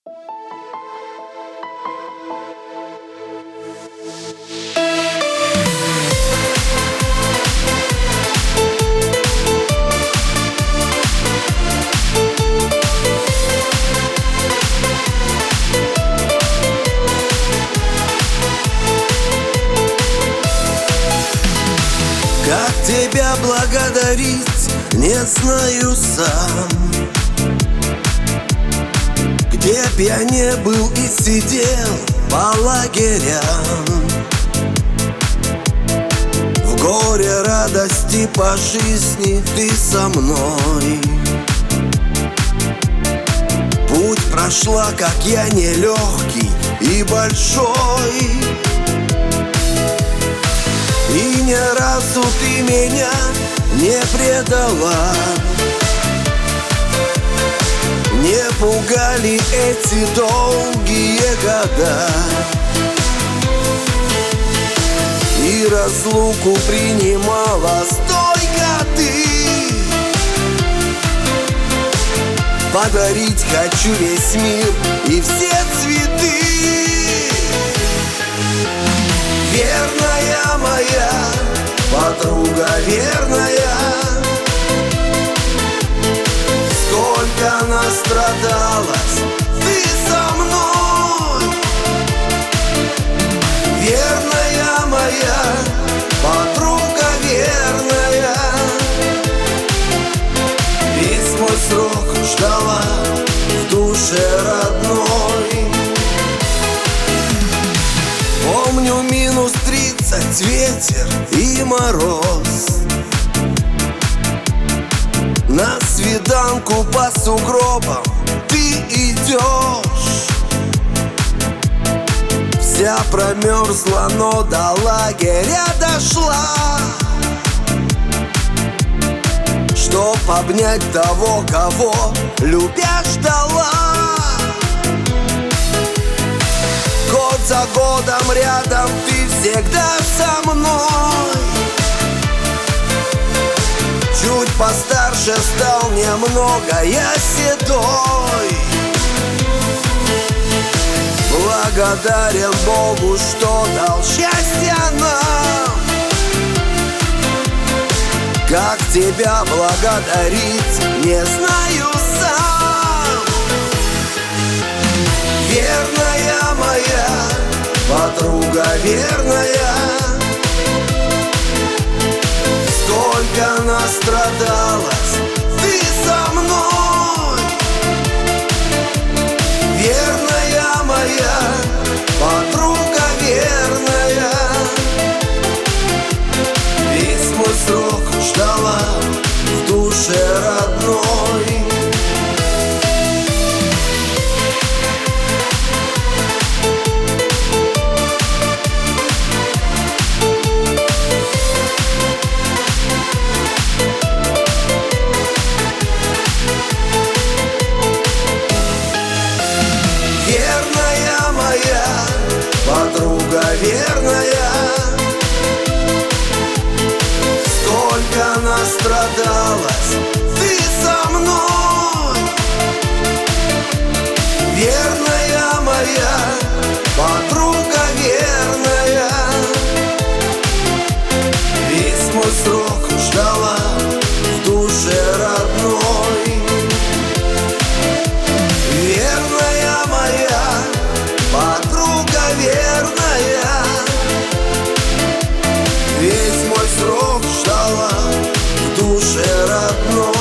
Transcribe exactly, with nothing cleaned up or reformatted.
Как тебя благодарить, не знаю сам. Где б я не был и сидел по лагерям, в горе, радости, по жизни ты со мной. Путь прошла, как я, нелегкий и большой. И ни разу ты меня не предала, не пугали эти долгие года. И разлуку принимала стойко ты. Подарить хочу весь мир и все цветы. Верная моя, подруга верная, сколько настрадалась ты со мной. Верная моя, подруга верная, весь мой срок ждала в душе родной. Помню минус тридцать, ветер и мороз. На свиданку по сугробам ты идешь. Вся промерзла, но до лагеря дошла, чтоб обнять того, кого любя ждала. Год за годом рядом ты всегда со мной. Чуть постарше стал немного я седой. Благодарен Богу, что дал счастье нам. Как тебя благодарить, не знаю сам. Верная моя, подруга верная, сколько настрадалась ты со мной. Верная моя, подруга верная, весь мой срок ждала в душе родной. Верная моя, подруга верная, сколько настрадалась ты со мной. Верная моя, подруга верная, весь мой срок ждала в душе родной. Верная моя, подруга верная, весь мой срок ждала в душе родной.